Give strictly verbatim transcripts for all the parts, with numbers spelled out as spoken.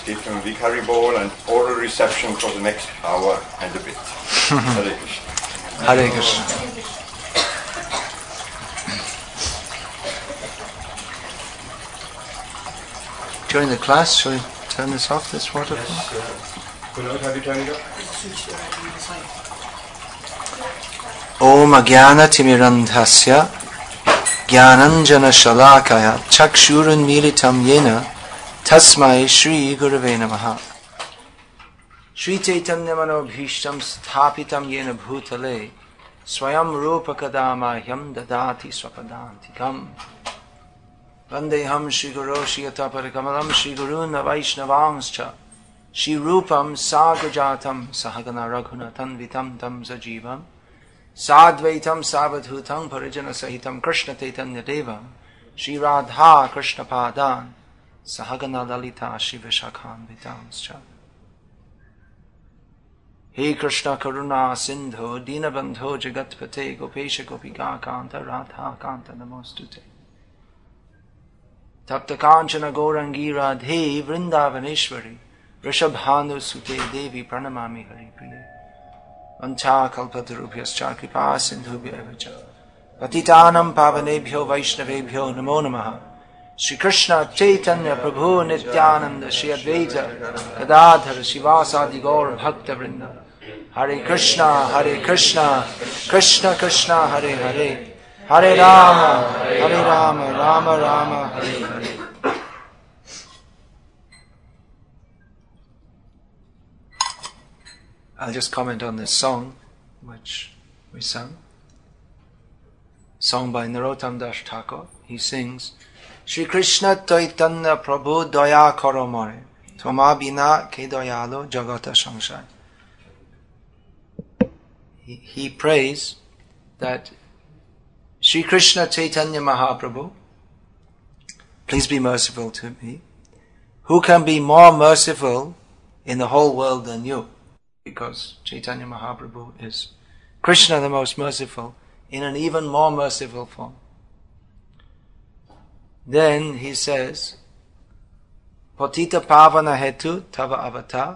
give him a Vikari bowl and oral reception for the next hour and a bit. Hare Krishna. Hare Krishna. During the class, shall we turn this off, this waterfall? Yes, uh, Kunal, have you turned it off? Om Agyana Timirandhasya Gyananjana Shalakaya Chakshurun Militam Yena Tasmai Shri Gurave Namaha. Shri Chaitanya Manobhishtam Sthapitam Yena Bhutale Swayam Rupa Kadama Hyam Dadati Swapadantikam Vandeham Shri Guru Shiyataparikamalam Shri Guru Navaishnavangscha Shri Rupam Sagrajatam Sahagana Raghunatan Vitam Tam Sajivam Sadvaitam Savadhutam Parijana Sahitam Krishna Chaitanya Devam Shri Radha Krishna Padan Sahagana Lalita Shiva Shakhan Vitamscha. He Krishna Karuna Sindho Dinabandho Jagatpate Gopesha Gopika Kanta Radha Kanta Namostute Tapta Kanchana Gourangi Radhe Vrindavaneshwari Rishabhanu Sute Devi Pranamami Hari Priya Vancha Kalpatarubhyascha Kripa Sindhubhya Evacha Patitanam Pavanebhyo Vaishnavebhyo Namo Namaha. Shri Krishna Chaitanya Prabhu Nityananda Shri Advaita Gadadhara Shivasadi Gaur Bhakta Vrinda. Hare Krishna Hare Krishna Krishna Krishna Hare Hare Hare Rama Hare Rama Rama Rama Hare Hare. I'll just comment on this song which we sang. Song by Narottam Das Thakur. He sings Shri Krishna Chaitanya Prabhu Daya Karo More Toma Bina Ke Dayalo Jagata Sangsar. He, he prays that Shri Krishna Chaitanya Mahaprabhu, please be merciful to me. Who can be more merciful in the whole world than you? Because Chaitanya Mahaprabhu is Krishna, the most merciful, in an even more merciful form. Then he says, Patita Pavana Hetu Tava Avatar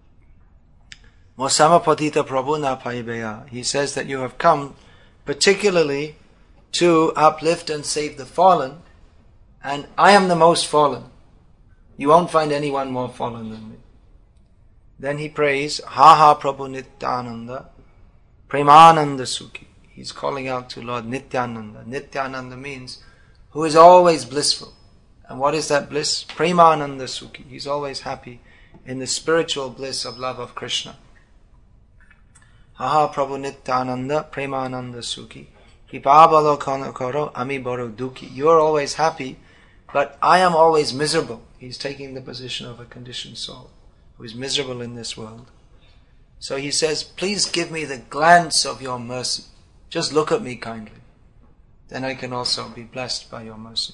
Mosama Patita Prabhu Na Paibeya. He says that you have come particularly to uplift and save the fallen, and I am the most fallen. You won't find anyone more fallen than me. Then he prays, Ha Ha Prabhu Nityananda Premananda Sukhi. He's calling out to Lord Nityananda. Nityananda means who is always blissful. And what is that bliss? Premananda Sukhi. He's always happy in the spiritual bliss of love of Krishna. Ha Ha Prabhu Nityananda Premananda Sukhi. Kripabalokana Karo Ami Boro Dukhi. You're always happy, but I am always miserable. He's taking the position of a conditioned soul who is miserable in this world. So he says, please give me the glance of your mercy. Just look at me kindly. Then I can also be blessed by your mercy.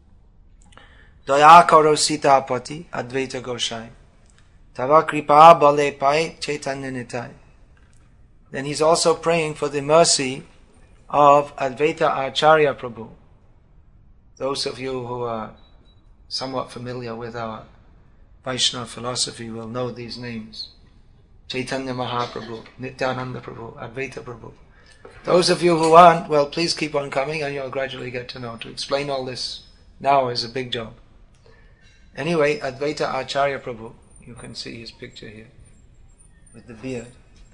Daya karo sitapati Advaita Goshai. Tava kripa bale pai Chaitanya Nitai. Then he's also praying for the mercy of Advaita Acharya Prabhu. Those of you who are somewhat familiar with our Vaishnava philosophy will know these names. Chaitanya Mahaprabhu, Nityananda Prabhu, Advaita Prabhu. Those of you who aren't, well, please keep on coming and you'll gradually get to know. To explain all this now is a big job. Anyway, Advaita Acharya Prabhu, you can see his picture here with the beard.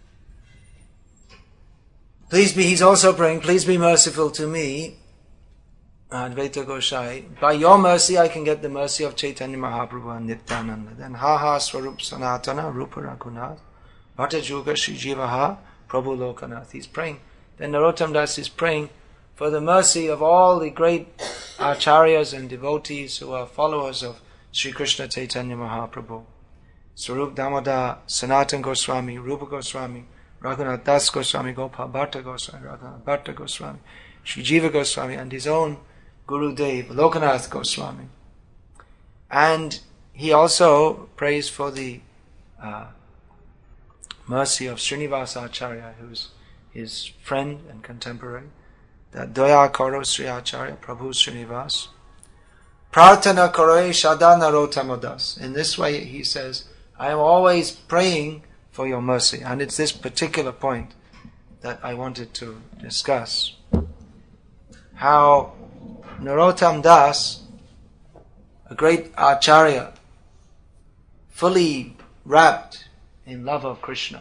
Please be, he's also praying, please be merciful to me, Advaita Goshai. By your mercy I can get the mercy of Chaitanya Mahaprabhu and Nityananda. Then Ha Ha Swarup Sanatana Rupa Raghunath Bhatta Juga Shri Jivaha Prabhu Lokanath. He's praying. Then Narottam Das is praying for the mercy of all the great acharyas and devotees who are followers of Sri Krishna Chaitanya Mahaprabhu. Swarup Damodar, Sanatan Goswami, Rupa Goswami, Raghunath Das Goswami, Gopal Bhatta Goswami, Raghunath Bhatta Goswami, Sri Jiva Goswami, and his own Guru Dev, Lokanath Goswami. And he also prays for the uh, mercy of Srinivasa Acharya, who's his friend and contemporary, that Daya Karo Sri Acharya, Prabhu Srinivas. Prarthana kare sada Narottama Das. In this way he says, I am always praying for your mercy. And it's this particular point that I wanted to discuss. How Narottam Das, a great Acharya, fully wrapped in love of Krishna,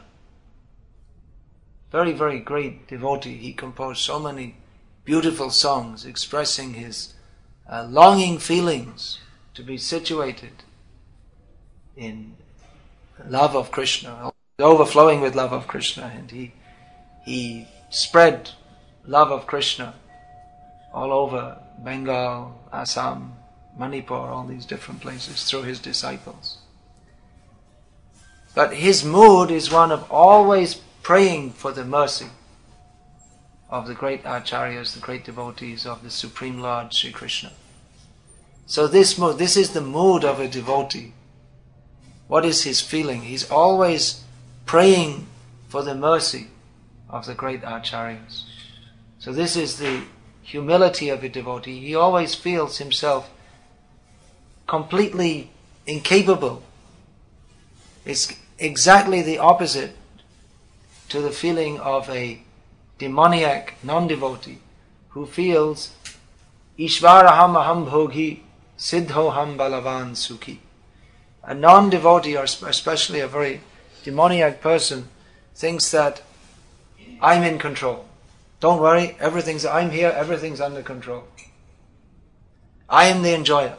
very, very great devotee. He composed so many beautiful songs expressing his uh, longing feelings to be situated in love of Krishna, overflowing with love of Krishna. And he he spread love of Krishna all over Bengal, Assam, Manipur, all these different places through his disciples. But his mood is one of always praying for the mercy of the great acharyas, the great devotees of the Supreme Lord Sri Krishna. So this mood, this is the mood of a devotee. What is his feeling? He's always praying for the mercy of the great acharyas. So this is the humility of a devotee. He always feels himself completely incapable. It's exactly the opposite to the feeling of a demoniac non-devotee who feels Ishvaraham aham bhogi siddhoham balavan sukhi. A non-devotee, or especially a very demoniac person, thinks that I'm in control. Don't worry, everything's, I'm here, everything's under control. I am the enjoyer.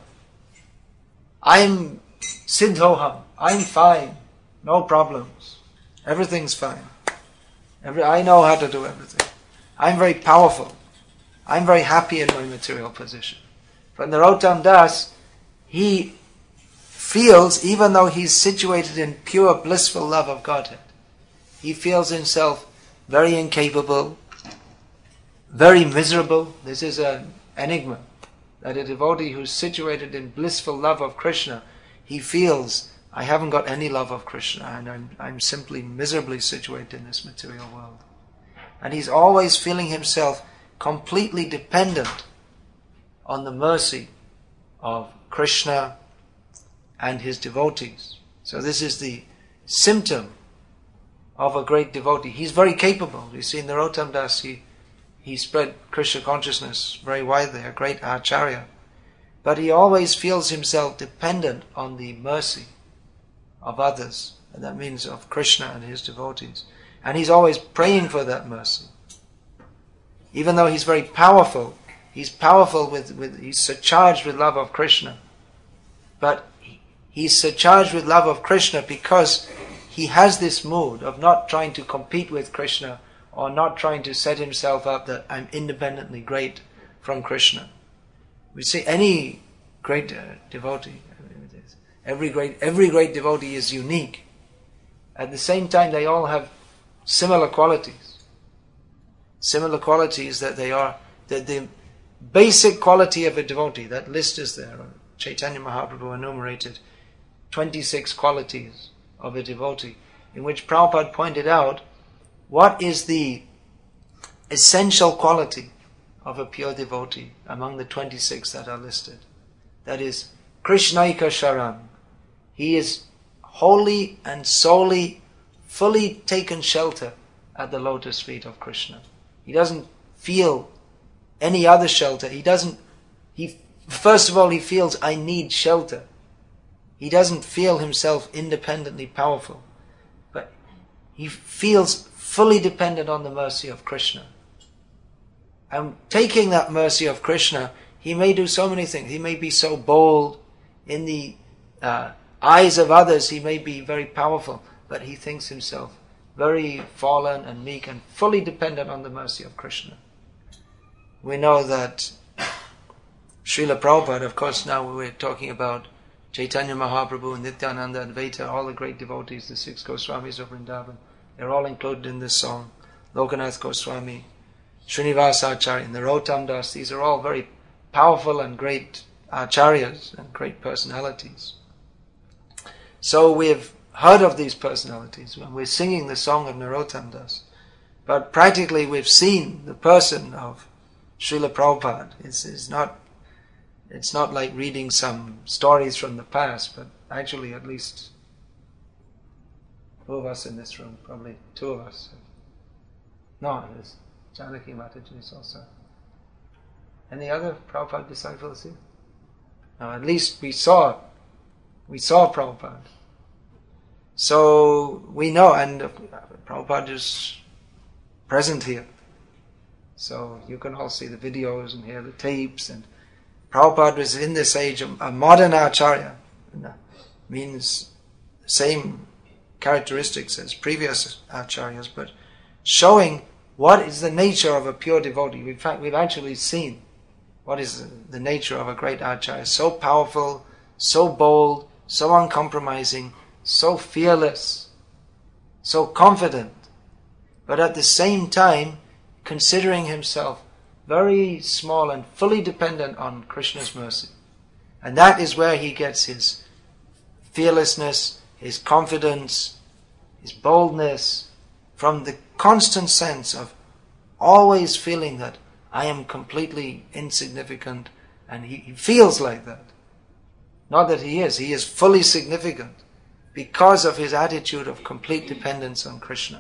I'm siddhoham. I'm fine. No problems. Everything's fine. Every, I know how to do everything. I'm very powerful. I'm very happy in my material position. But Narottam Das, he feels, even though he's situated in pure blissful love of Godhead, he feels himself very incapable, very miserable. This is an enigma, that a devotee who's situated in blissful love of Krishna, he feels, I haven't got any love of Krishna, and I'm, I'm simply miserably situated in this material world. And he's always feeling himself completely dependent on the mercy of Krishna and his devotees. So this is the symptom of a great devotee. He's very capable. You see, Narottam Das, he, he spread Krishna consciousness very widely, a great acharya. But he always feels himself dependent on the mercy of others, and that means of Krishna and his devotees. And he's always praying for that mercy. Even though he's very powerful, he's powerful with, with he's surcharged with love of Krishna. But he's surcharged with love of Krishna because he has this mood of not trying to compete with Krishna, or not trying to set himself up that I'm independently great from Krishna. We see any great uh, devotee, every great every great devotee is unique. At the same time, they all have similar qualities. Similar qualities that they are, that the basic quality of a devotee, that list is there. Chaitanya Mahaprabhu enumerated twenty-six qualities of a devotee, in which Prabhupada pointed out what is the essential quality of a pure devotee among the twenty-six that are listed. That is, Krishnaika Sharan. He is wholly and solely, fully taken shelter at the lotus feet of Krishna. He doesn't feel any other shelter. He doesn't, he, first of all, he feels, I need shelter. He doesn't feel himself independently powerful, but he feels fully dependent on the mercy of Krishna. And taking that mercy of Krishna, he may do so many things. He may be so bold. In the uh, eyes of others, he may be very powerful, but he thinks himself very fallen and meek and fully dependent on the mercy of Krishna. We know that Srila Prabhupada, of course, now we're talking about Chaitanya Mahaprabhu, Nityananda, Advaita, all the great devotees, the six Goswamis of Vrindavan, they're all included in this song. Lokanath Goswami, Srinivasa Acharya, Narottam Das, these are all very powerful and great acharyas and great personalities. So we've heard of these personalities when we're singing the song of Narottam Das, but practically we've seen the person of Srila Prabhupada. It's, it's not it's not like reading some stories from the past, but actually at least two of us in this room, probably two of us. No, there's Janaki Mataji is also. Any other Prabhupada disciples here? No, at least we saw, we saw Prabhupada. So we know, and Prabhupada is present here. So you can all see the videos and hear the tapes. And Prabhupada was in this age a, a modern acharya. Means same characteristics as previous acharyas, but showing what is the nature of a pure devotee. In fact, we've actually seen what is the nature of a great acharya. So powerful, so bold, so uncompromising, so fearless, so confident, but at the same time considering himself very small and fully dependent on Krishna's mercy. And that is where he gets his fearlessness, his confidence, his boldness, from the constant sense of always feeling that I am completely insignificant, and he, he feels like that. Not that he is, he is fully significant because of his attitude of complete dependence on Krishna.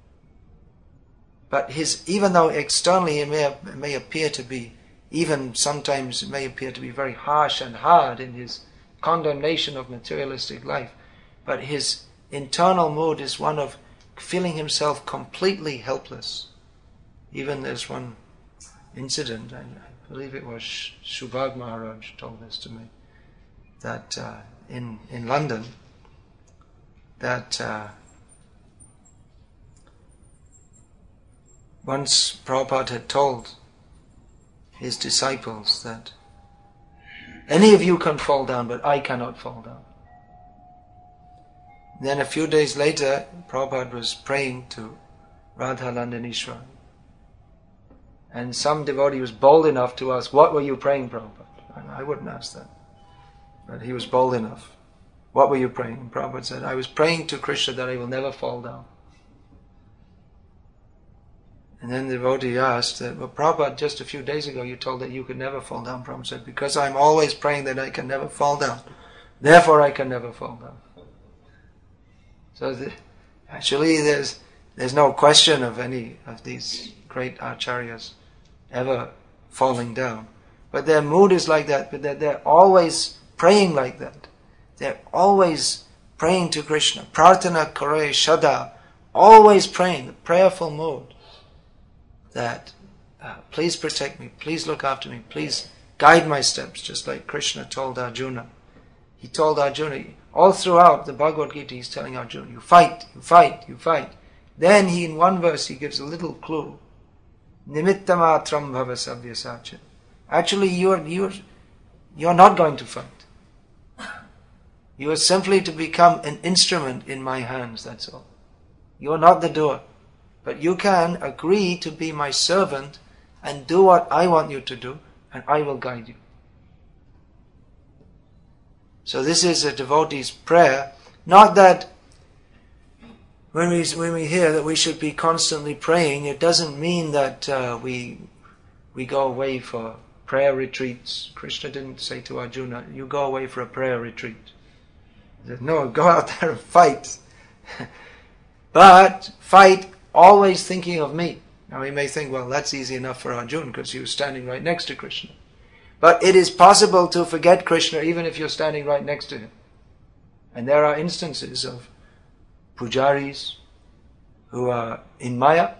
But his, even though externally he may, may appear to be, even sometimes it may appear to be very harsh and hard in his condemnation of materialistic life, but his internal mood is one of feeling himself completely helpless. Even there's one incident, I believe it was Shubhag Maharaj told this to me, that uh, in, in London, that uh, once Prabhupada had told his disciples that any of you can fall down, but I cannot fall down. Then a few days later, Prabhupada was praying to Radhalandanishwar. And some devotee was bold enough to ask, what were you praying, Prabhupada? And I wouldn't ask that. But he was bold enough. What were you praying? And Prabhupada said, I was praying to Krishna that I will never fall down. And then the devotee asked, that, well, Prabhupada, just a few days ago you told that you could never fall down. Prabhupada said, because I'm always praying that I can never fall down. Therefore I can never fall down. So the, actually there's there's no question of any of these great acharyas ever falling down. But their mood is like that, but they're, they're always praying like that. They're always praying to Krishna. Prarthana kare shada. Always praying, the prayerful mood. That, uh, please protect me, please look after me, please guide my steps, just like Krishna told Arjuna. He told Arjuna, all throughout the Bhagavad Gita he's telling Arjuna, you fight, you fight, you fight. Then he, in one verse, he gives a little clue. Nimittamatram bhava sabyasacha. Actually, you're, you're, you're not going to fight. You are simply to become an instrument in my hands, that's all. You are not the doer. But you can agree to be my servant and do what I want you to do, and I will guide you. So this is a devotee's prayer. Not that when we when we hear that we should be constantly praying, it doesn't mean that uh, we we go away for prayer retreats. Krishna didn't say to Arjuna, you go away for a prayer retreat. He said, no, go out there and fight. But fight always thinking of me. Now we may think, well, that's easy enough for Arjuna because he was standing right next to Krishna. But it is possible to forget Krishna even if you're standing right next to him. And there are instances of pujaris who are in Maya.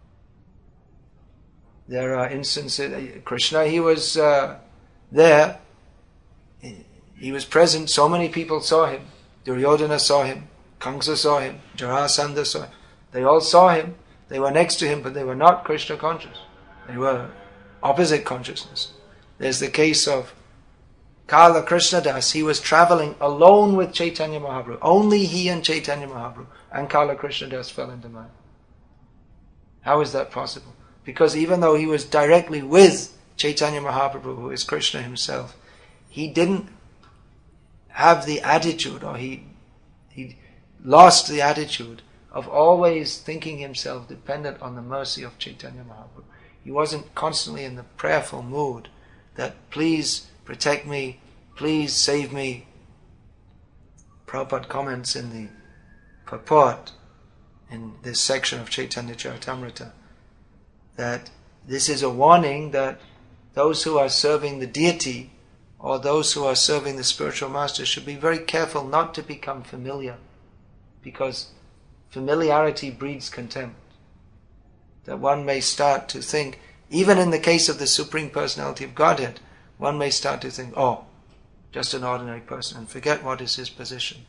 There are instances, Krishna, he was uh, there, he was present, so many people saw him. Duryodhana saw him, Kamsa saw him, Jarasandha saw him. They all saw him, they were next to him, but they were not Krishna conscious. They were opposite consciousness. There's the case of Kala Krishnadas. He was traveling alone with Chaitanya Mahaprabhu. Only he and Chaitanya Mahaprabhu. And Kala Krishnadas fell into Maya. How is that possible? Because even though he was directly with Chaitanya Mahaprabhu, who is Krishna himself, he didn't have the attitude, or he he lost the attitude of always thinking himself dependent on the mercy of Chaitanya Mahaprabhu. He wasn't constantly in the prayerful mood that, please protect me, please save me. Prabhupada comments in the purport in this section of Chaitanya Charitamrita that this is a warning that those who are serving the deity or those who are serving the spiritual master should be very careful not to become familiar, because familiarity breeds contempt. That one may start to think, even in the case of the Supreme Personality of Godhead, one may start to think, oh, just an ordinary person, and forget what is his position.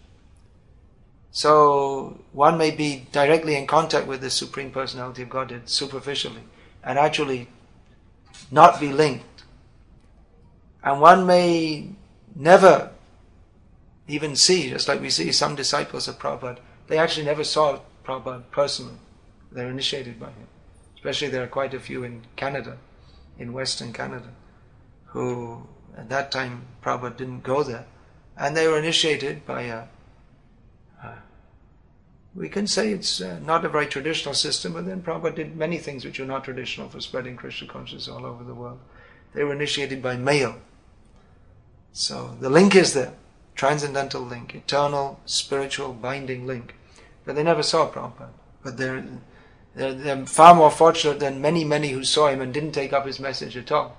So one may be directly in contact with the Supreme Personality of Godhead superficially, and actually not be linked. And one may never even see, just like we see some disciples of Prabhupada, they actually never saw Prabhupada personally. They're initiated by him. Especially there are quite a few in Canada, in Western Canada, who at that time Prabhupada didn't go there. And they were initiated by a, a we can say it's uh, not a very traditional system, but then Prabhupada did many things which were not traditional for spreading Krishna consciousness all over the world. They were initiated by mail. So the link is there, transcendental link, eternal, spiritual, binding link. But they never saw Prabhupada. But they're, they're, they're far more fortunate than many, many who saw him and didn't take up his message at all.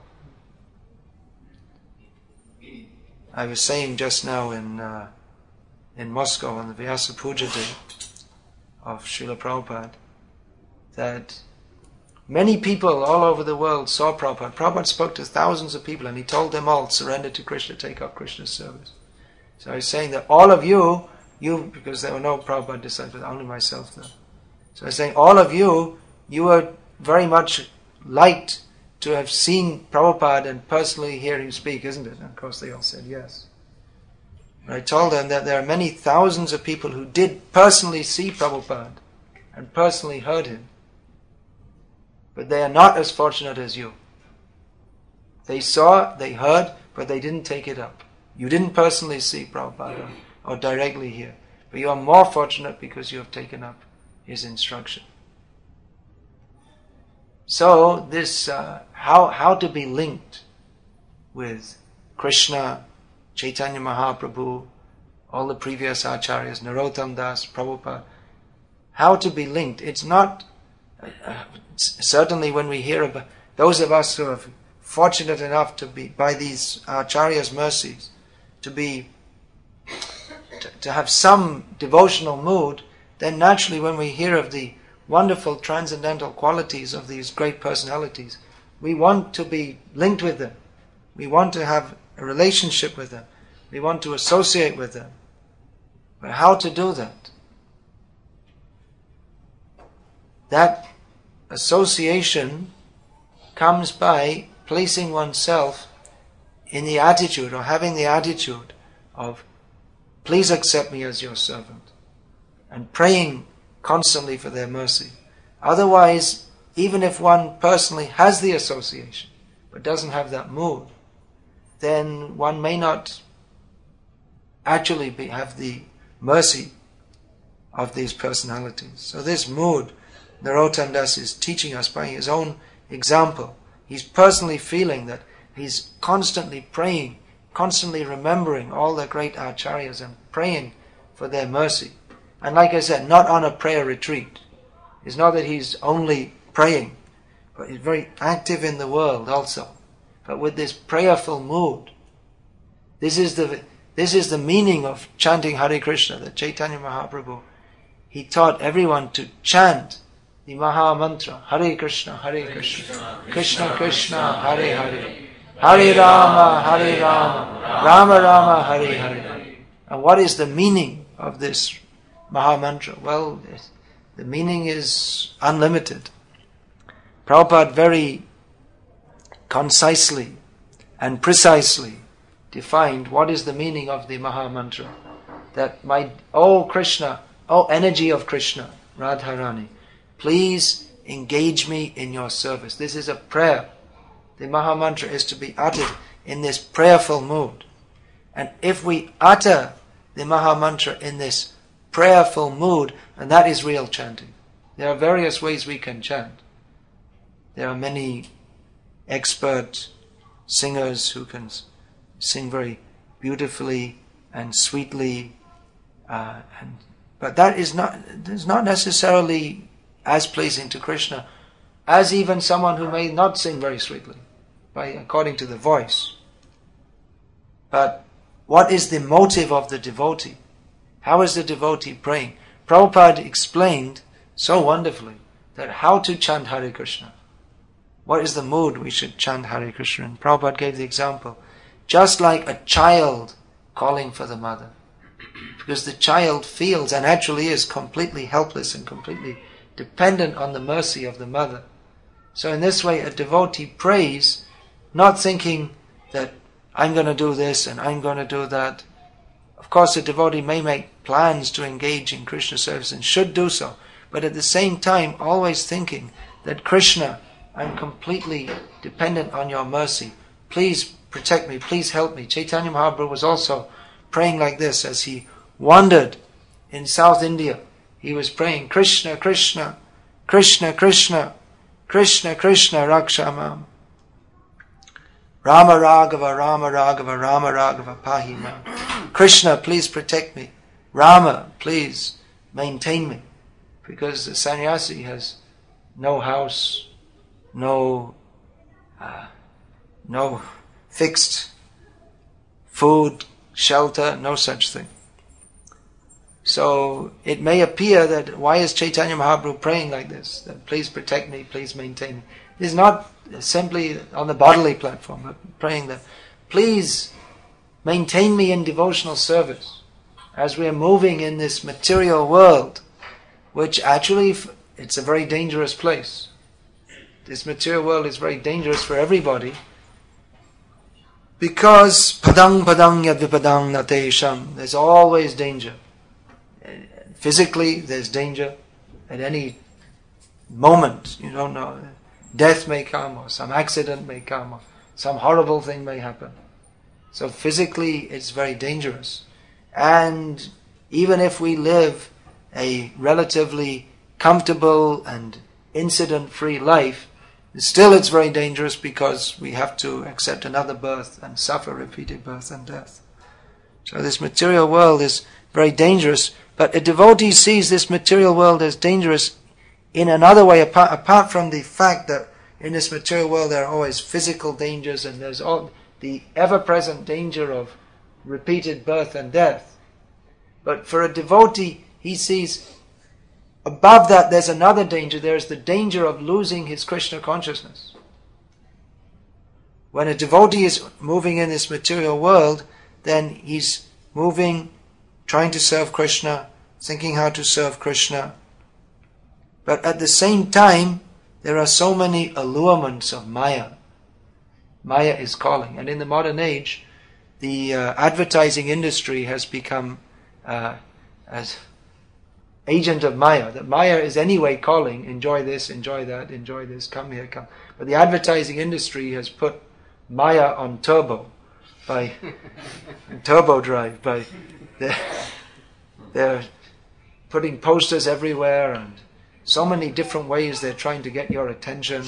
I was saying just now in uh, in Moscow on the Vyasa Puja day of Srila Prabhupada that many people all over the world saw Prabhupada. Prabhupada spoke to thousands of people and he told them all, surrender to Krishna, take up Krishna's service. So I was saying that all of you, you because there were no Prabhupada disciples, only myself there. So I was saying all of you, you were very much liked to have seen Prabhupada and personally hear him speak, isn't it? And of course they all said yes. And I told them that there are many thousands of people who did personally see Prabhupada and personally heard him. But they are not as fortunate as you. They saw, they heard, but they didn't take it up. You didn't personally see Prabhupada or directly hear. But you are more fortunate because you have taken up his instruction. So this, uh, how, how to be linked with Krishna, Chaitanya Mahaprabhu, all the previous acharyas, Narottam Das, Prabhupada, how to be linked. It's not, uh, certainly when we hear about those of us who are fortunate enough to be, by these acharyas' mercies, to be, to, to have some devotional mood, then naturally when we hear of the wonderful transcendental qualities of these great personalities, we want to be linked with them. We want to have a relationship with them. We want to associate with them. But how to do that? That association comes by placing oneself in the attitude or having the attitude of, please accept me as your servant, and praying constantly for their mercy. Otherwise, even if one personally has the association but doesn't have that mood, then one may not actually be, have the mercy of these personalities. So this mood, Narottam Das is teaching us by his own example. He's personally feeling that he's constantly praying, constantly remembering all the great acharyas and praying for their mercy. And like I said, not on a prayer retreat. It's not that he's only praying, but he's very active in the world also. But with this prayerful mood. This is the this is the meaning of chanting Hare Krishna. That Chaitanya Mahaprabhu, he taught everyone to chant the Maha Mantra, Hare Krishna, Hare Krishna, Krishna Krishna, Hare Hare, Hare Rama, Hare Rama, Rama Rama, Hare Hare. And what is the meaning of this Maha Mantra? Well, the meaning is unlimited. Prabhupada very concisely and precisely defined what is the meaning of the Maha Mantra. That my, oh Krishna, oh energy of Krishna, Radharani, please engage me in your service. This is a prayer. The Maha Mantra is to be uttered in this prayerful mood. And if we utter the Maha Mantra in this prayerful mood, and that is real chanting. There are various ways we can chant. There are many expert singers who can sing very beautifully and sweetly, uh, and but that is not is not necessarily as pleasing to Krishna as even someone who may not sing very sweetly, by according to the voice. But what is the motive of the devotee? How is the devotee praying? Prabhupada explained so wonderfully that how to chant Hare Krishna. What is the mood we should chant Hare Krishna? And Prabhupada gave the example, just like a child calling for the mother. Because the child feels and actually is completely helpless and completely dependent on the mercy of the mother. So in this way, a devotee prays, not thinking that I'm going to do this and I'm going to do that. Of course, a devotee may make plans to engage in Krishna service and should do so, but at the same time, always thinking that Krishna, I'm completely dependent on your mercy. Please protect me, please help me. Chaitanya Mahaprabhu was also praying like this as he wandered in South India. He was praying, Krishna, Krishna, Krishna, Krishna, Krishna, Krishna, Rakshamam. Rama Raghava, Rama Raghava, Rama Raghava, Pahimam. Krishna, please protect me. Rama, please maintain me. Because the sannyasi has no house, no, uh, no fixed food, shelter, no such thing. So it may appear that why is Chaitanya Mahaprabhu praying like this? That please protect me, please maintain me. It is not simply on the bodily platform, but praying that please maintain me in devotional service as we are moving in this material world, which actually it's a very dangerous place. This material world is very dangerous for everybody because padang padang yad vipadang natesham, there's always danger. Physically, there's danger at any moment. You don't know. Death may come, or some accident may come, or some horrible thing may happen. So physically, it's very dangerous. And even if we live a relatively comfortable and incident-free life, still it's very dangerous because we have to accept another birth and suffer repeated birth and death. So this material world is very dangerous, but a devotee sees this material world as dangerous in another way, apart, apart from the fact that in this material world there are always physical dangers and there's all the ever-present danger of repeated birth and death. But for a devotee, he sees above that there's another danger. There's the danger of losing his Krishna consciousness. When a devotee is moving in this material world, then he's moving, trying to serve Krishna, thinking how to serve Krishna. But at the same time, there are so many allurements of Maya. Maya is calling. And in the modern age, the uh, advertising industry has become uh, as agent of Maya. That Maya is anyway calling, enjoy this, enjoy that, enjoy this, come here, come. But the advertising industry has put Maya on turbo, by turbo drive, by they're, they're putting posters everywhere and so many different ways they're trying to get your attention.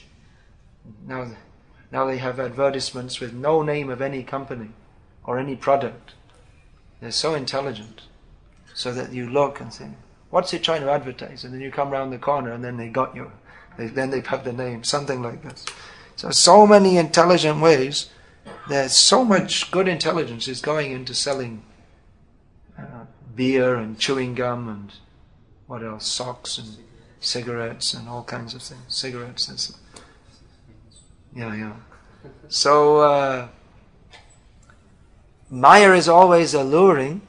Now, now they have advertisements with no name of any company or any product. They're so intelligent, so that you look and think, what's it trying to advertise? And then you come round the corner and then they got you. They, then they have the name, something like this. So, so many intelligent ways. There's so much good intelligence is going into selling uh, beer and chewing gum and what else, socks and cigarettes and all kinds of things. Cigarettes, and yeah, yeah. So, uh, Maya is always alluring.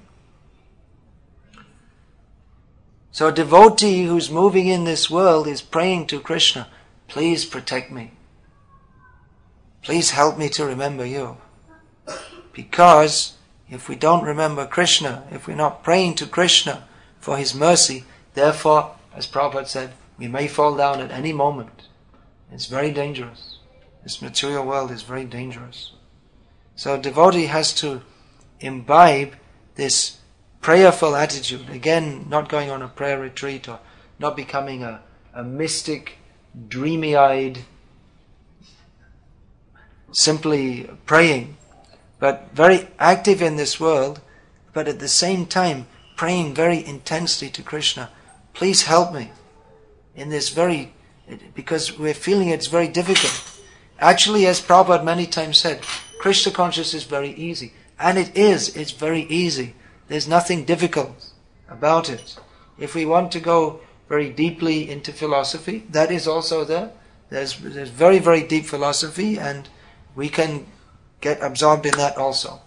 So a devotee who's moving in this world is praying to Krishna, please protect me. Please help me to remember you. Because if we don't remember Krishna, if we're not praying to Krishna for his mercy, therefore, as Prabhupada said, we may fall down at any moment. It's very dangerous. This material world is very dangerous. So a devotee has to imbibe this prayerful attitude. Again, not going on a prayer retreat or not becoming a, a mystic, dreamy-eyed, simply praying, but very active in this world, but at the same time praying very intensely to Krishna, please help me in this very, because we're feeling it's very difficult. Actually, as Prabhupada many times said, Krishna consciousness is very easy. And it is, it's very easy. There's nothing difficult about it. If we want to go very deeply into philosophy, that is also there. There's, there's very, very deep philosophy, and we can get absorbed in that also.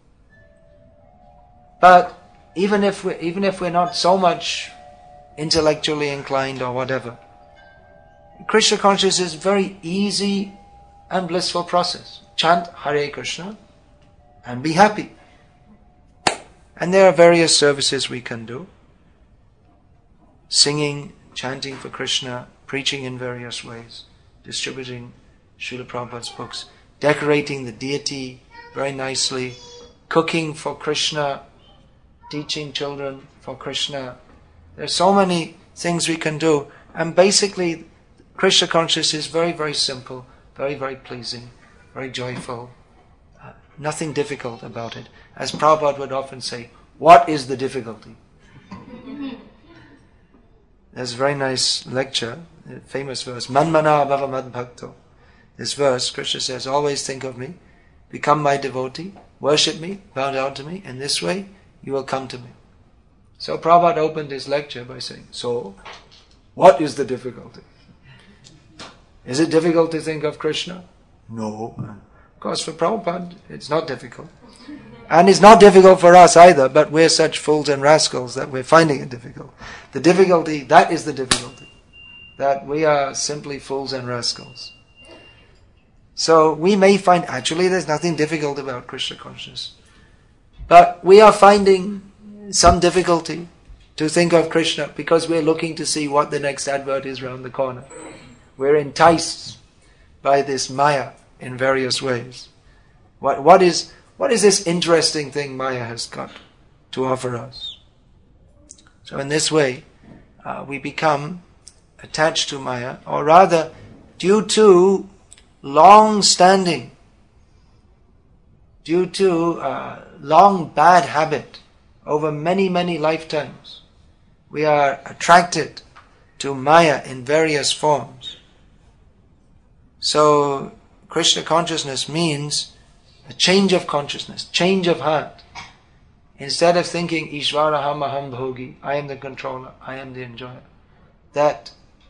But even if we, even if we're not so much intellectually inclined or whatever, Krishna consciousness is a very easy and blissful process. Chant Hare Krishna and be happy. And there are various services we can do. Singing, chanting for Krishna, preaching in various ways, distributing Srila Prabhupada's books, decorating the deity very nicely, cooking for Krishna, teaching children for Krishna. There are so many things we can do. And basically, Krishna consciousness is very, very simple, very, very pleasing, very joyful. Uh, nothing difficult about it. As Prabhupada would often say, what is the difficulty? There's a very nice lecture, a famous verse, Manmana bhava mad bhakto. This verse, Krishna says, always think of me, become my devotee, worship me, bow down to me, and this way you will come to me. So Prabhupada opened his lecture by saying, so, what is the difficulty? Is it difficult to think of Krishna? No. Of course, for Prabhupada, it's not difficult. And it's not difficult for us either, but we're such fools and rascals that we're finding it difficult. The difficulty, that is the difficulty. That we are simply fools and rascals. So we may find, actually there's nothing difficult about Krishna consciousness. But we are finding some difficulty to think of Krishna because we're looking to see what the next advert is round the corner. We're enticed by this Maya in various ways. What, what is, what is this interesting thing Maya has got to offer us? So in this way, uh, we become attached to Maya, or rather, due to long-standing, due to uh, long bad habit over many, many lifetimes, we are attracted to Maya in various forms. So, Krishna consciousness means a change of consciousness, change of heart. Instead of thinking, Ishvaraham aham bhogi, I am the controller, I am the enjoyer, that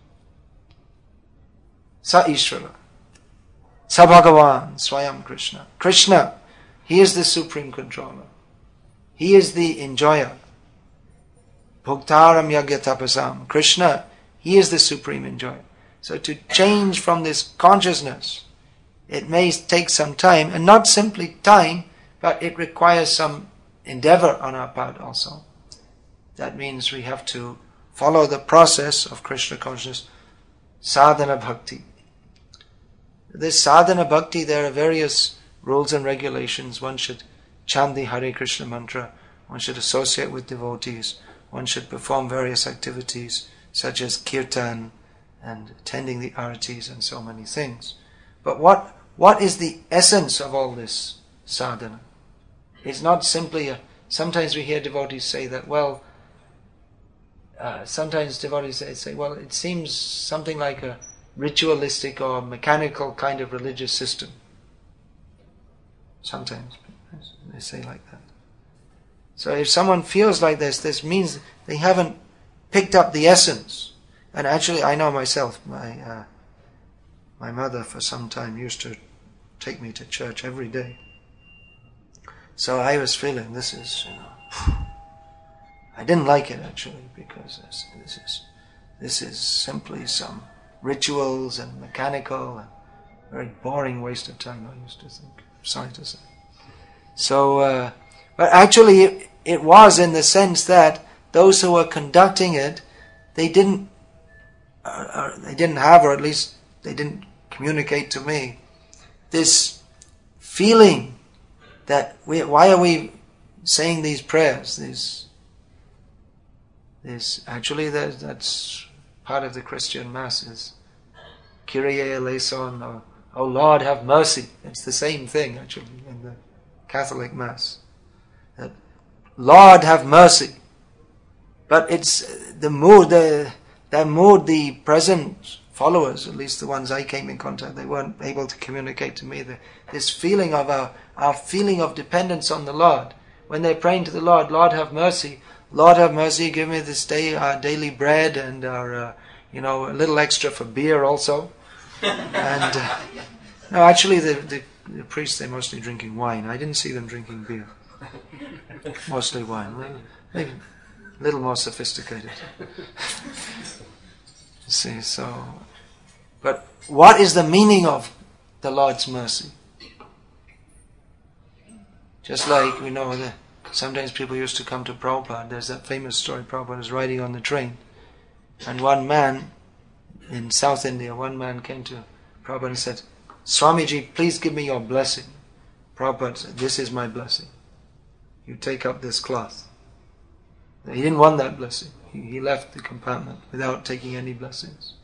Sa Ishvara, Sa Bhagavan, Swayam Krishna. Krishna, He is the supreme controller. He is the enjoyer. Bhoktaram yagya tapasam. Krishna, He is the supreme enjoyer. So to change from this consciousness, it may take some time, and not simply time, but it requires some endeavor on our part also. That means we have to follow the process of Krishna consciousness, sadhana bhakti. This sadhana bhakti, there are various rules and regulations. One should chant the Hare Krishna mantra, one should associate with devotees, one should perform various activities such as kirtan and attending the aratis and so many things. But what what is the essence of all this sadhana? It's not simply a, sometimes we hear devotees say that, well, uh, sometimes devotees say, say, well, it seems something like a ritualistic or mechanical kind of religious system. Sometimes they say like that. So if someone feels like this, this means they haven't picked up the essence. And actually, I know myself, my uh, my mother for some time used to take me to church every day. So I was feeling this is, you know, I didn't like it actually, because this, this is this is simply some rituals and mechanical and very boring waste of time, I used to think. Sorry to say. So, uh, but actually it, it was in the sense that those who were conducting it, they didn't, uh, uh, they didn't have, or at least they didn't communicate to me, this feeling that we, why are we saying these prayers? These, this actually that, that's part of the Christian masses. Kyrie eleison, or oh Lord have mercy. It's the same thing actually in the Catholic Mass. That, Lord have mercy. But it's the mood, the, the mood, the present followers, at least the ones I came in contact, they weren't able to communicate to me the, this feeling of our, our feeling of dependence on the Lord. When they're praying to the Lord, Lord have mercy, Lord have mercy, give me this day our daily bread and our, uh, you know, a little extra for beer also. and uh, no, actually the, the, the priests, they're mostly drinking wine. I didn't see them drinking beer. Mostly wine. Well, maybe a little more sophisticated. See, so, but what is the meaning of the Lord's mercy? Just like we know that sometimes people used to come to Prabhupada. There's that famous story, Prabhupada was riding on the train, and one man in South India, one man came to Prabhupada and said, Swamiji, please give me your blessing. Prabhupada said, this is my blessing. You take up this cloth. He didn't want that blessing. He, he left the compartment without taking any blessings.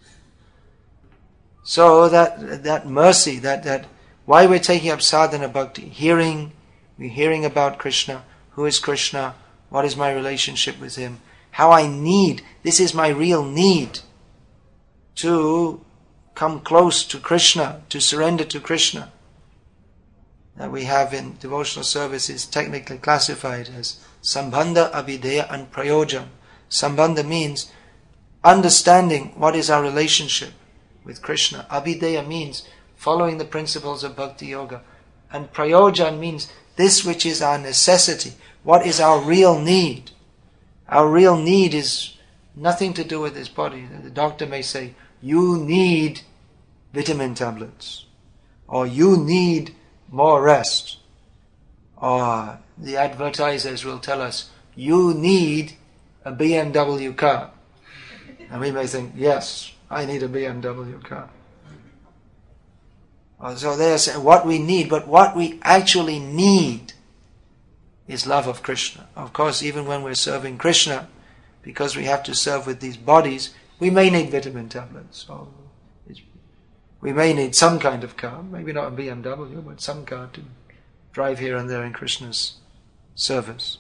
So that that mercy, that, that why we're taking up sadhana bhakti, hearing, we're hearing about Krishna, who is Krishna, what is my relationship with Him, how I need, this is my real need, to come close to Krishna, to surrender to Krishna. That we have in devotional service is technically classified as Sambandha, Abhideya and Prayojan. Sambandha means understanding what is our relationship with Krishna. Abhideya means following the principles of Bhakti Yoga. And Prayojan means this which is our necessity. What is our real need? Our real need is nothing to do with this body. The doctor may say, you need vitamin tablets. Or you need more rest. Or the advertisers will tell us, you need a B M W car. And we may think, yes, I need a B M W car. So there's what we need, but what we actually need is love of Krishna. Of course, even when we're serving Krishna, because we have to serve with these bodies, we may need vitamin tablets. Or we may need some kind of car, maybe not a B M W, but some car to drive here and there in Krishna's service.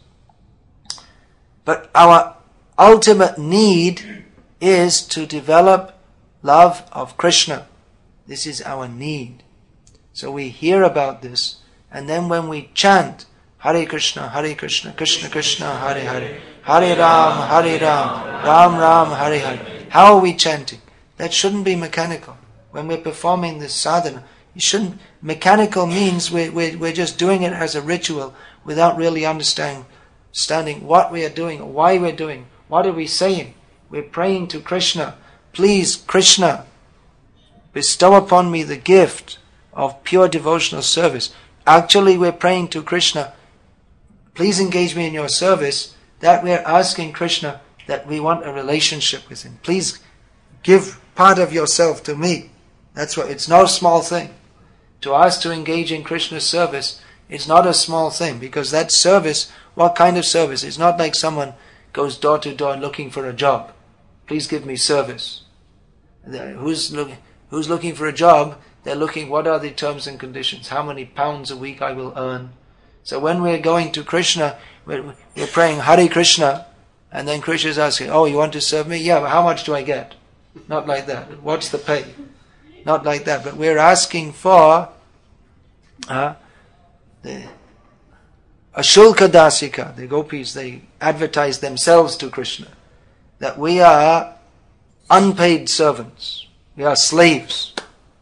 But our ultimate need is to develop love of Krishna. This is our need. So we hear about this, and then when we chant, Hare Krishna, Hare Krishna, Krishna Krishna, Hare Hare, Hare Ram, Hare Ram, Ram Ram, Hare Hare. How are we chanting? That shouldn't be mechanical. When we're performing this sadhana, it shouldn't. Mechanical means we're, we're, we're just doing it as a ritual without really understanding, understanding what we are doing, why we're doing, what are we saying. We're praying to Krishna. Please, Krishna, bestow upon me the gift of pure devotional service. Actually, we're praying to Krishna, please engage me in your service. That we're asking Krishna that we want a relationship with Him. Please give part of yourself to me. That's what, it's no small thing. To ask to engage in Krishna's service, it's not a small thing, because that service, what kind of service? It's not like someone goes door to door looking for a job. Please give me service. Who's looking, who's looking for a job? They're looking, what are the terms and conditions? How many pounds a week I will earn? So when we're going to Krishna, we're, we're praying Hare Krishna, and then Krishna is asking, oh, you want to serve me? Yeah, but how much do I get? Not like that. What's the pay? Not like that. But we're asking for uh, the Ashulka Dasika, the gopis, they advertise themselves to Krishna, that we are unpaid servants. We are slaves.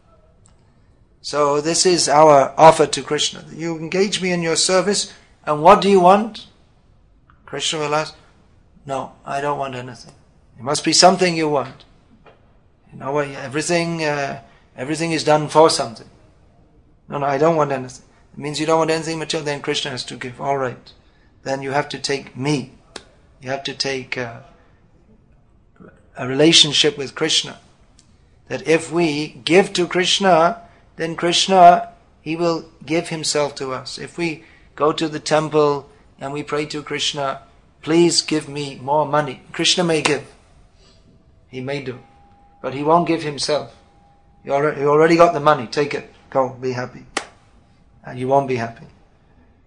So this is our offer to Krishna. You engage me in your service, and what do you want? Krishna will ask, no, I don't want anything. It must be something you want. You know, everything, uh, everything is done for something. No, no, I don't want anything. It means you don't want anything material, then Krishna has to give. All right. Then you have to take me. You have to take uh, a relationship with Krishna. That if we give to Krishna, then Krishna, He will give Himself to us. If we go to the temple and we pray to Krishna, please give me more money. Krishna may give. He may do. But He won't give Himself. You already, you already got the money. Take it. Go. Be happy. And you won't be happy.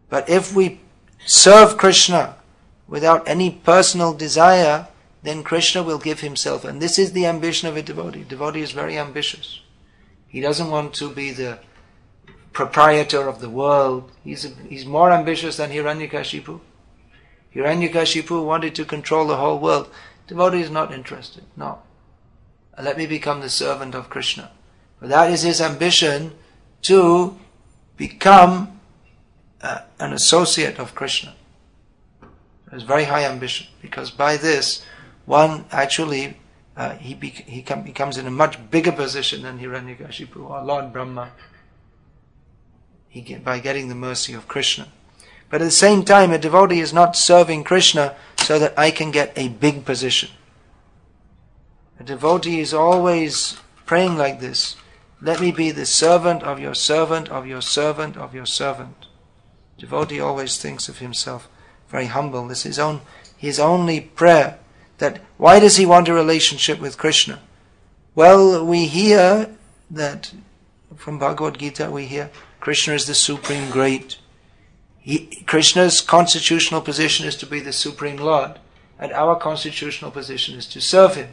But if we serve Krishna without any personal desire, then Krishna will give himself. And this is the ambition of a devotee. Devotee is very ambitious. He doesn't want to be the proprietor of the world. He's, he's more ambitious than Hiranyakashipu. Hiranyakashipu wanted to control the whole world. Devotee is not interested. No. Let me become the servant of Krishna. But that is his ambition, to become uh, an associate of Krishna. It's very high ambition, because by this one actually uh, he bec- he com- becomes in a much bigger position than Hiranyakashipu or Lord Brahma. He get, by getting the mercy of Krishna. But at the same time, a devotee is not serving Krishna so that I can get a big position. A devotee is always praying like this: let me be the servant of your servant, of your servant, of your servant. Devotee always thinks of himself very humble. This is his own, his only prayer. That why does he want a relationship with Krishna? Well, we hear that from Bhagavad Gita, we hear Krishna is the supreme great. He, Krishna's constitutional position is to be the supreme Lord, and our constitutional position is to serve him.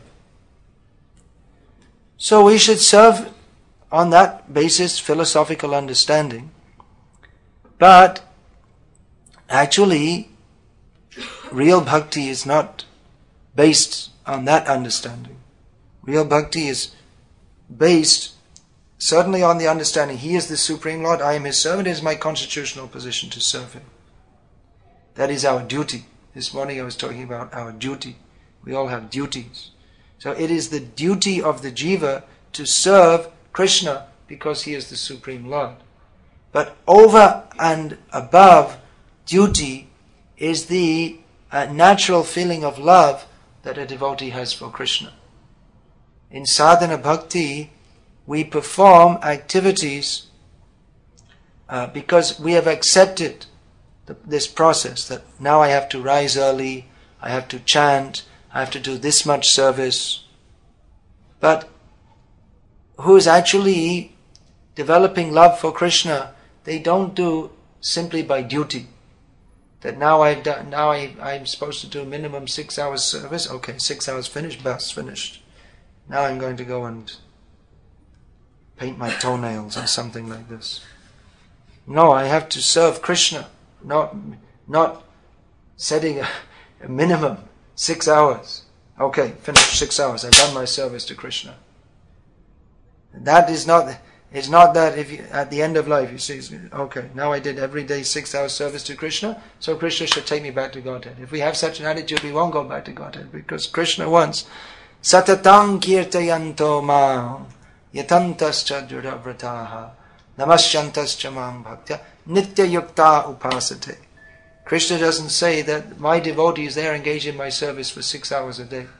So we should serve on that basis, philosophical understanding. But actually, real bhakti is not based on that understanding. Real bhakti is based certainly on the understanding he is the Supreme Lord, I am his servant. It is my constitutional position to serve him. That is our duty. This morning I was talking about our duty. We all have duties. So it is the duty of the jiva to serve Krishna because he is the Supreme Lord. But over and above duty is the uh, natural feeling of love that a devotee has for Krishna. In sadhana bhakti, we perform activities uh, because we have accepted the, this process, that now I have to rise early, I have to chant, I have to do this much service. But who is actually developing love for Krishna, they don't do simply by duty. That now I've done, now I, I'm supposed to do minimum six hours service. Okay, six hours finished, bus finished. Now I'm going to go and paint my toenails or something like this. No, I have to serve Krishna, not not setting a, a minimum six hours. Okay, finished six hours. I've done my service to Krishna. That is not. It's not that if you, at the end of life you say, okay, now I did every day six hours service to Krishna, so Krishna should take me back to Godhead. If we have such an attitude, we won't go back to Godhead, because Krishna wants satatang kirtayanto ma yatantascha duravrataha namasyantascha mam bhaktya nitya yukta upasate. Krishna doesn't say that my devotees, they are engaged in my service for six hours a day.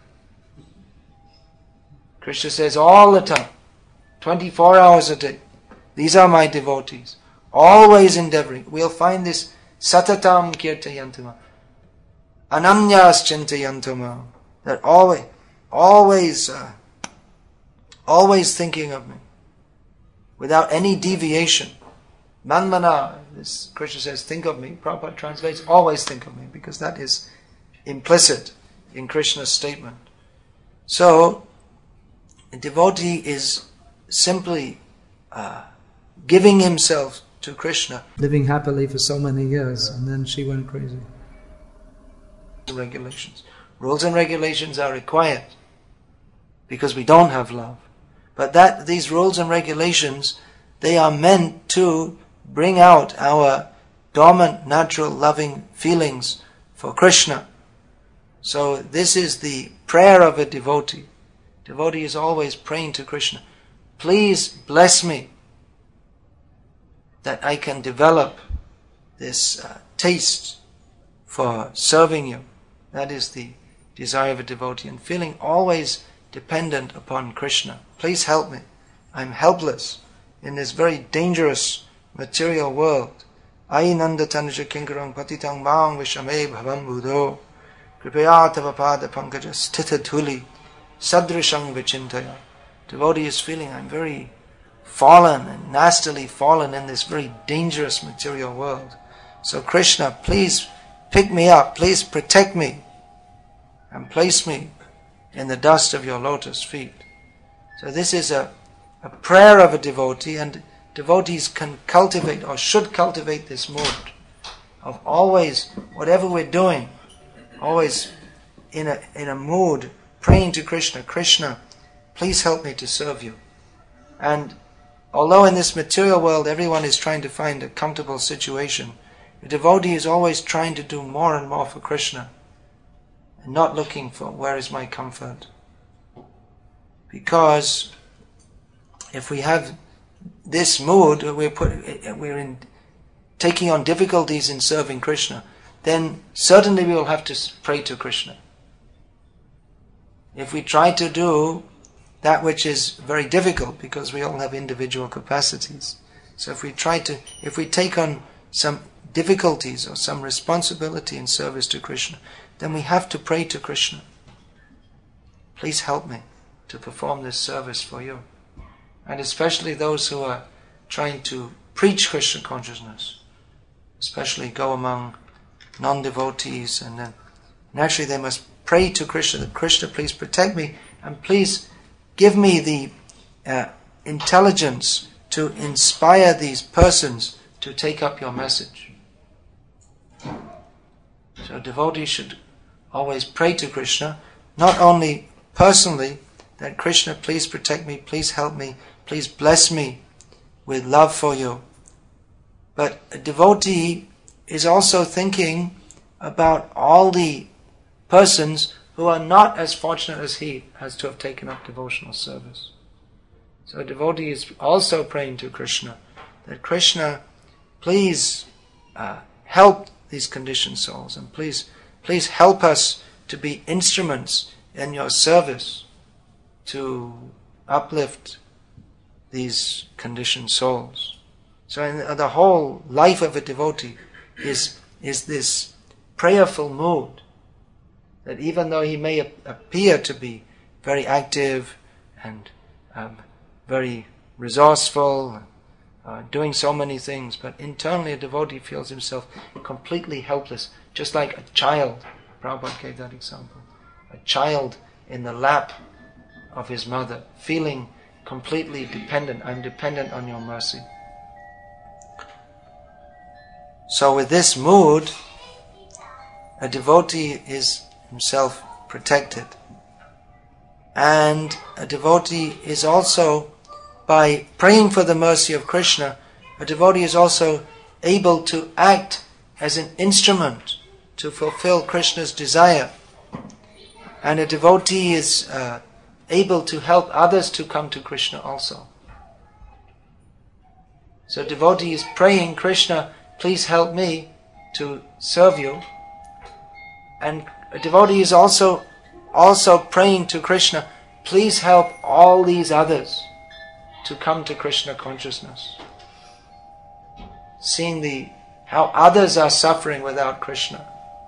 Krishna says all the time, twenty-four hours a day. These are my devotees. Always endeavoring. We'll find this satatam kirtayantama. Ananyas chintayantama. That always, always, uh, always thinking of me. Without any deviation. Manmana, this Krishna says, think of me. Prabhupada translates, always think of me. Because that is implicit in Krishna's statement. So, a devotee is simply uh, giving himself to Krishna. Living happily for so many years, and then she went crazy. Regulations. Rules and regulations are required because we don't have love. But that these rules and regulations, they are meant to bring out our dormant, natural, loving feelings for Krishna. So this is the prayer of a devotee. Devotee is always praying to Krishna. Please bless me that I can develop this uh, taste for serving you. That is the desire of a devotee, and feeling always dependent upon Krishna. Please help me. I'm helpless in this very dangerous material world. Ainanda tanuja kinkarang patitang maang vishame bhavam buddho kripaya tava pada pankaja stitha dhuli sadrishang vichintaya. Devotee is feeling, I'm very fallen and nastily fallen in this very dangerous material world. So Krishna, please pick me up, please protect me and place me in the dust of your lotus feet. So this is a, a prayer of a devotee, and devotees can cultivate or should cultivate this mood of always, whatever we're doing, always in a, in a mood praying to Krishna, Krishna, please help me to serve you. And although in this material world everyone is trying to find a comfortable situation, the devotee is always trying to do more and more for Krishna and not looking for where is my comfort. Because if we have this mood, we're, put, we're in taking on difficulties in serving Krishna, then certainly we will have to pray to Krishna. If we try to do that which is very difficult, because we all have individual capacities. So if we try to, if we take on some difficulties or some responsibility in service to Krishna, then we have to pray to Krishna. Please help me to perform this service for you. And especially those who are trying to preach Krishna consciousness, especially go among non-devotees, and then naturally they must pray to Krishna that Krishna, please protect me and please give me the uh, intelligence to inspire these persons to take up your message. So devotees should always pray to Krishna, not only personally, that Krishna, please protect me, please help me, please bless me with love for you. But a devotee is also thinking about all the persons who are not as fortunate as he as to have taken up devotional service. So a devotee is also praying to Krishna that Krishna, please uh, help these conditioned souls, and please, please help us to be instruments in your service to uplift these conditioned souls. So in the whole life of a devotee is, is this prayerful mood, that even though he may appear to be very active and um, very resourceful, uh, doing so many things, but internally a devotee feels himself completely helpless, just like a child. Prabhupada gave that example. A child in the lap of his mother, feeling completely dependent. I'm dependent on your mercy. So with this mood, a devotee is himself protected. And a devotee is also, by praying for the mercy of Krishna, a devotee is also able to act as an instrument to fulfill Krishna's desire. And a devotee is uh, able to help others to come to Krishna also. So a devotee is praying, Krishna, please help me to serve you. And a devotee is also also praying to Krishna, please help all these others to come to Krishna consciousness. Seeing the how others are suffering without Krishna.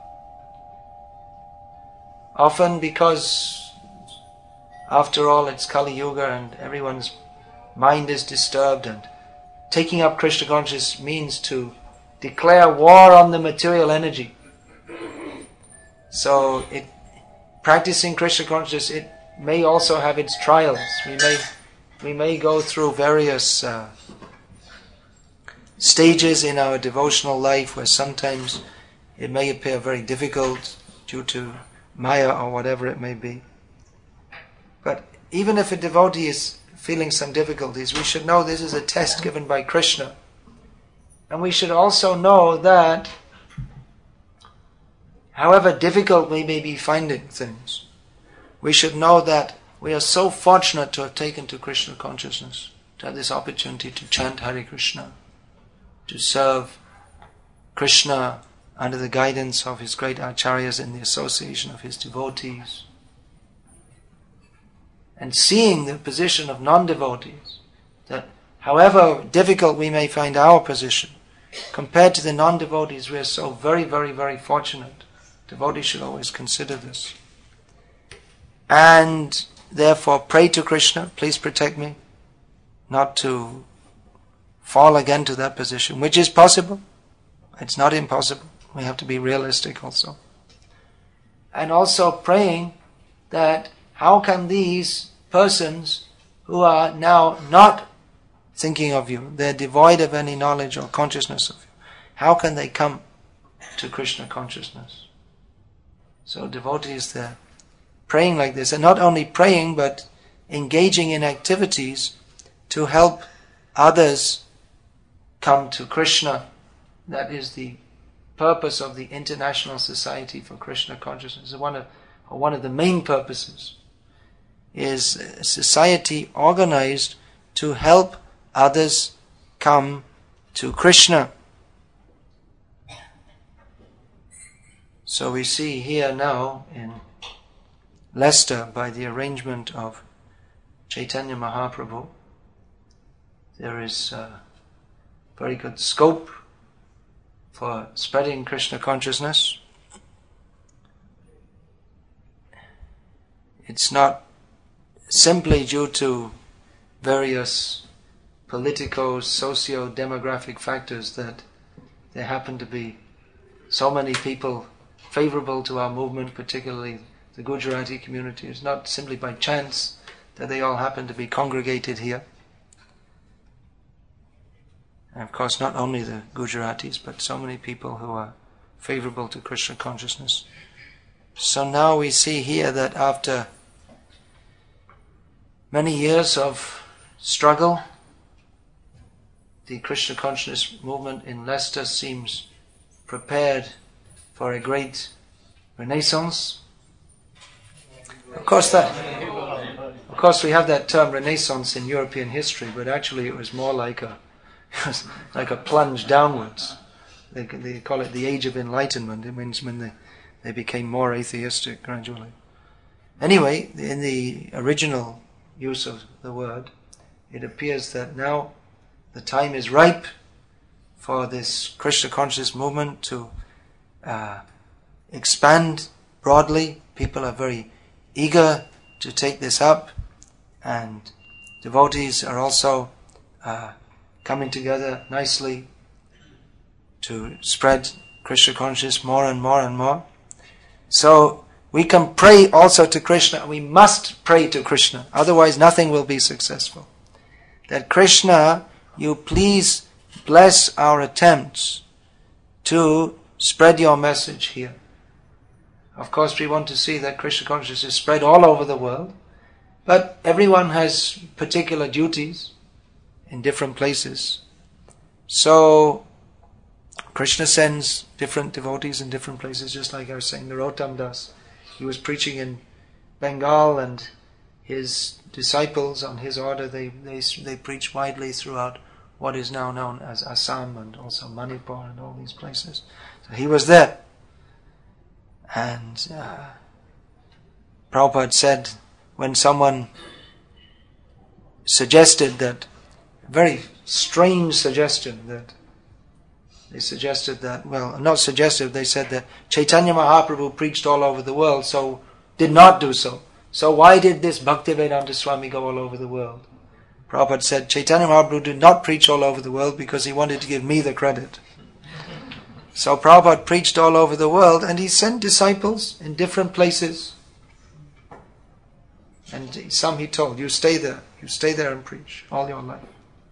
Often because, after all, it's Kali Yuga and everyone's mind is disturbed, and taking up Krishna consciousness means to declare war on the material energy. So it, practicing Krishna consciousness, it may also have its trials. We may, we may go through various uh, stages in our devotional life where sometimes it may appear very difficult due to Maya or whatever it may be. But even if a devotee is feeling some difficulties, we should know this is a test given by Krishna. And we should also know that however difficult we may be finding things, we should know that we are so fortunate to have taken to Krishna consciousness, to have this opportunity to chant Hare Krishna, to serve Krishna under the guidance of his great acharyas in the association of his devotees. And seeing the position of non-devotees, that however difficult we may find our position, compared to the non-devotees, we are so very, very, very fortunate. Devotees should always consider this. And therefore pray to Krishna, please protect me, not to fall again to that position, which is possible. It's not impossible. We have to be realistic also. And also praying that how can these persons who are now not thinking of you, they're devoid of any knowledge or consciousness of you, how can they come to Krishna consciousness? So devotees, they're praying like this, and not only praying but engaging in activities to help others come to Krishna. That is the purpose of the International Society for Krishna Consciousness. One of, or one of the main purposes is a society organized to help others come to Krishna. So we see here now in Leicester, by the arrangement of Chaitanya Mahaprabhu, there is uh, very good scope for spreading Krishna consciousness. It's not simply due to various political, socio-demographic factors that there happen to be so many people favorable to our movement, particularly the Gujarati community. It's not simply by chance that they all happen to be congregated here. And of course, not only the Gujaratis, but so many people who are favorable to Krishna consciousness. So now we see here that after many years of struggle, the Krishna consciousness movement in Leicester seems prepared for a great renaissance. Of course, that, of course, we have that term renaissance in European history, but actually it was more like a like a plunge downwards. They, they call it the Age of Enlightenment. It means when they, they became more atheistic gradually. Anyway, in the original use of the word, it appears that now the time is ripe for this Krishna conscious movement to uh, expand broadly. People are very eager to take this up, and devotees are also uh, coming together nicely to spread Krishna consciousness more and more and more. So we can pray also to Krishna. We must pray to Krishna, otherwise nothing will be successful. That Krishna, you please bless our attempts to spread your message here. Of course, we want to see that Krishna consciousness is spread all over the world, but everyone has particular duties in different places. So Krishna sends different devotees in different places, just like I was saying, Narottam Das. He was preaching in Bengal, and his disciples, on his order, they, they, they preach widely throughout what is now known as Assam and also Manipur and all these places. So he was there. And uh, Prabhupada said, when someone suggested that, a very strange suggestion, that they suggested that, well, not suggested, they said that Chaitanya Mahaprabhu preached all over the world, so did not do so. So why did this Bhaktivedanta Swami go all over the world? Prabhupada said, Chaitanya Mahaprabhu did not preach all over the world because he wanted to give me the credit. So Prabhupada preached all over the world, and he sent disciples in different places. And some he told, you stay there, you stay there and preach all your life.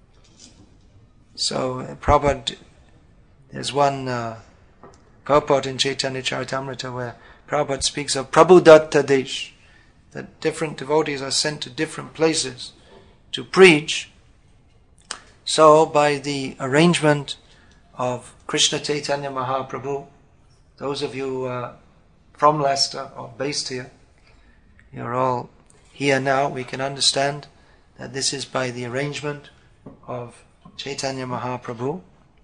So uh, Prabhupada, there's one uh, purport in Chaitanya Charitamrita where Prabhupada speaks of Prabhudatta Desh, that different devotees are sent to different places to preach. So by the arrangement of Krishna Chaitanya Mahaprabhu, those of you who are from Leicester or based here, you're all here now, we can understand that this is by the arrangement of Chaitanya Mahaprabhu.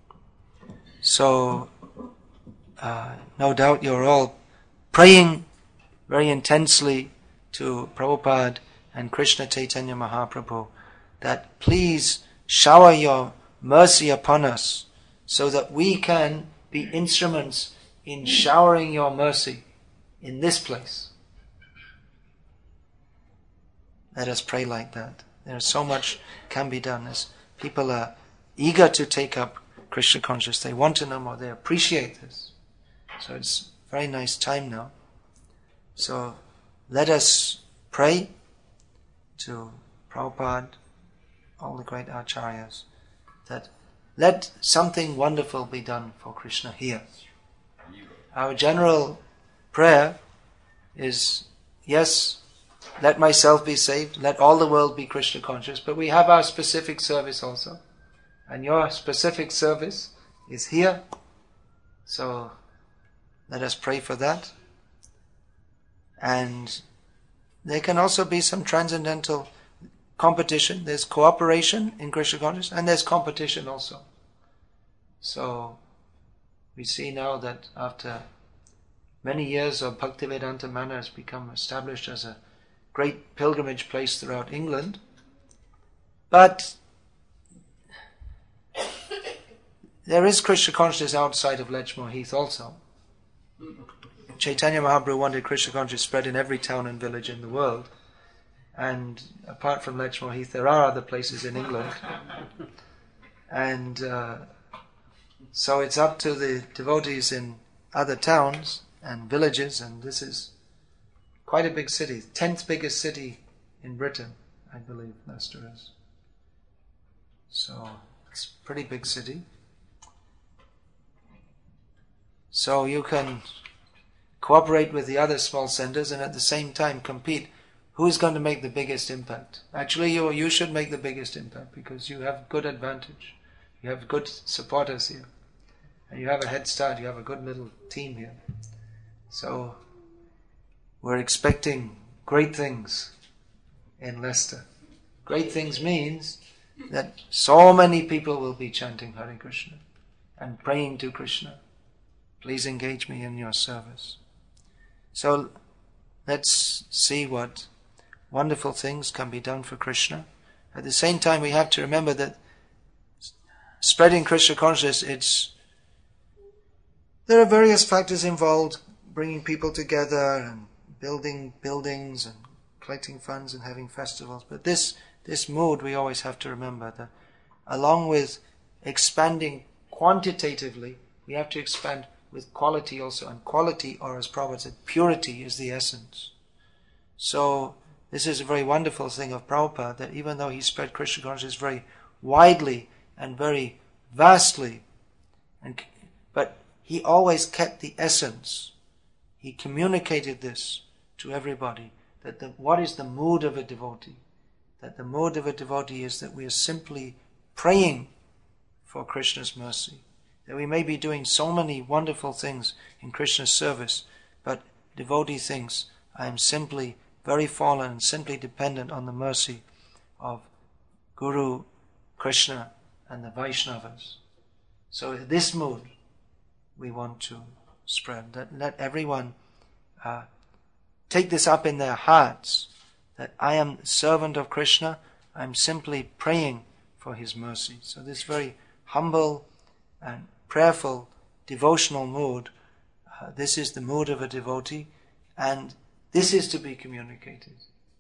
So, uh, no doubt you're all praying very intensely to Prabhupada and Krishna Chaitanya Mahaprabhu that please shower your mercy upon us so that we can be instruments in showering your mercy in this place. Let us pray like that. There's so much can be done as people are eager to take up Krishna conscious. They want to know more. They appreciate this. So it's a very nice time now. So let us pray to Prabhupada, all the great acharyas, that let something wonderful be done for Krishna here. Our general prayer is, yes, let myself be saved, let all the world be Krishna conscious, but we have our specific service also. And your specific service is here. So let us pray for that. And there can also be some transcendental competition. There's cooperation in Krishna consciousness and there's competition also. So we see now that after many years of Bhaktivedanta Manor has become established as a great pilgrimage place throughout England. But there is Krishna consciousness outside of Lechmore Heath also. Chaitanya Mahaprabhu wanted Krishna consciousness spread in every town and village in the world. And apart from Lechmore Heath, there are other places in England. And uh, so it's up to the devotees in other towns and villages, and this is quite a big city. Tenth biggest city in Britain, I believe Leicester is. So it's a pretty big city. So you can cooperate with the other small centers and at the same time compete. Who is going to make the biggest impact? Actually, you you should make the biggest impact because you have good advantage. You have good supporters here. And you have a head start. You have a good little team here. So we're expecting great things in Leicester. Great things means that so many people will be chanting Hare Krishna and praying to Krishna. Please engage me in your service. So let's see what wonderful things can be done for Krishna. At the same time, we have to remember that spreading Krishna consciousness, it's there are various factors involved, bringing people together and building buildings and collecting funds and having festivals. But this this mood we always have to remember that along with expanding quantitatively, we have to expand with quality also. And quality, or as Prabhupada said, purity is the essence. So this is a very wonderful thing of Prabhupada, that even though he spread Krishna consciousness very widely and very vastly, and but he always kept the essence. He communicated this to everybody, that the, what is the mood of a devotee? That the mood of a devotee is that we are simply praying for Krishna's mercy. That we may be doing so many wonderful things in Krishna's service, but devotee thinks, I am simply very fallen and simply dependent on the mercy of Guru, Krishna and the Vaishnavas. So this mood we want to spread. That let everyone uh, take this up in their hearts, that I am servant of Krishna, I am simply praying for his mercy. So this very humble and prayerful, devotional mood, uh, this is the mood of a devotee, and this is to be communicated.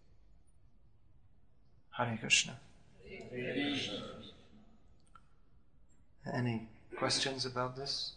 Hare Krishna. Hare Krishna. Any questions about this?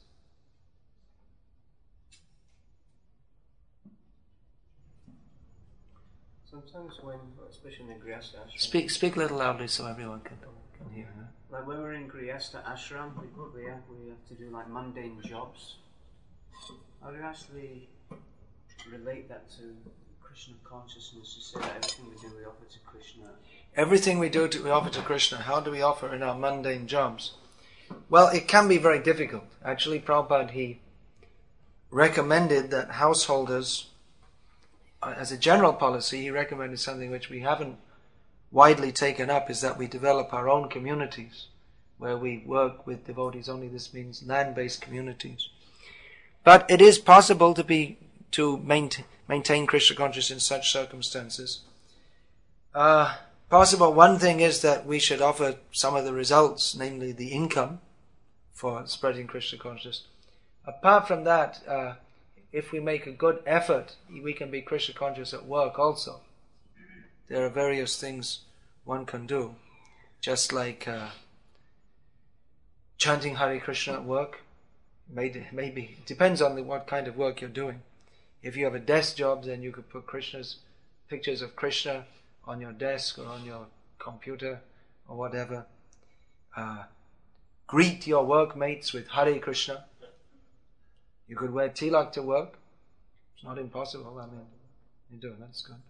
Sometimes when, especially in the Grihastha ashram... Speak, speak a little loudly so everyone can, can hear. Huh? Like when we're in Grihastha ashram, we, we, have, we have to do like mundane jobs. How do you actually relate that to Krishna consciousness? You say that everything we do we offer to Krishna. Everything we do to, we offer to Krishna. How do we offer in our mundane jobs? Well, it can be very difficult. Actually, Prabhupada, he recommended that householders, as a general policy, he recommended something which we haven't widely taken up, is that we develop our own communities where we work with devotees only. This means land-based communities. But it is possible to be to maintain, maintain Krishna consciousness in such circumstances. Uh, possible. One thing is that we should offer some of the results, namely the income for spreading Krishna consciousness. Apart from that, uh, if we make a good effort, we can be Krishna conscious at work also. There are various things one can do. Just like uh, chanting Hare Krishna at work. Maybe, maybe it depends on the, what kind of work you're doing. If you have a desk job, then you could put Krishna's pictures of Krishna on your desk or on your computer or whatever. Uh, greet your workmates with Hare Krishna. You could wear tilak to work. It's not impossible. I mean, you do, that's good.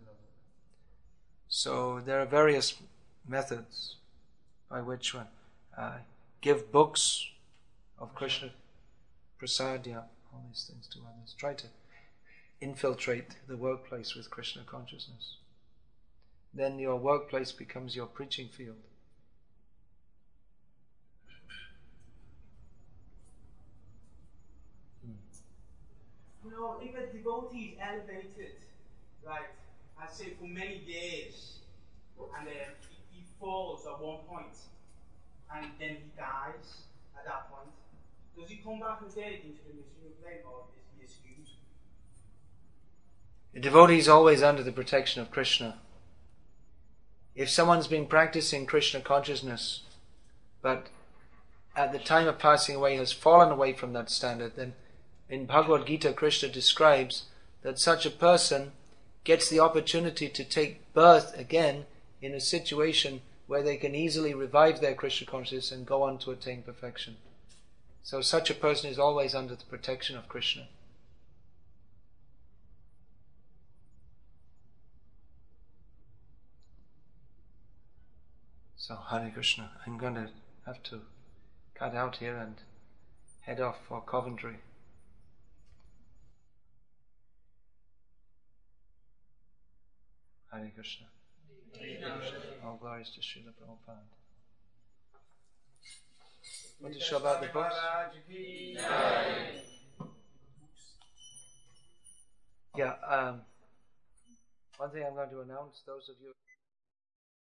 So there are various methods by which one uh, give books of Krishna Prasad, yeah, all these things to others. Try to infiltrate the workplace with Krishna consciousness. Then your workplace becomes your preaching field. You know, if a devotee is elevated, right, I say for many years, and then he, he falls at one point, and then he dies at that point, does he come back again into the material plane, or is he assumed? The devotee is always under the protection of Krishna. If someone's been practicing Krishna consciousness, but at the time of passing away has fallen away from that standard, then in Bhagavad Gita, Krishna describes that such a person gets the opportunity to take birth again in a situation where they can easily revive their Krishna consciousness and go on to attain perfection. So such a person is always under the protection of Krishna. So Hare Krishna, I'm going to have to cut out here and head off for Coventry. Hare Krishna. All glories to Srila Prabhupada. Want to show about the books? Yeah, um, one thing I'm going to announce, those of you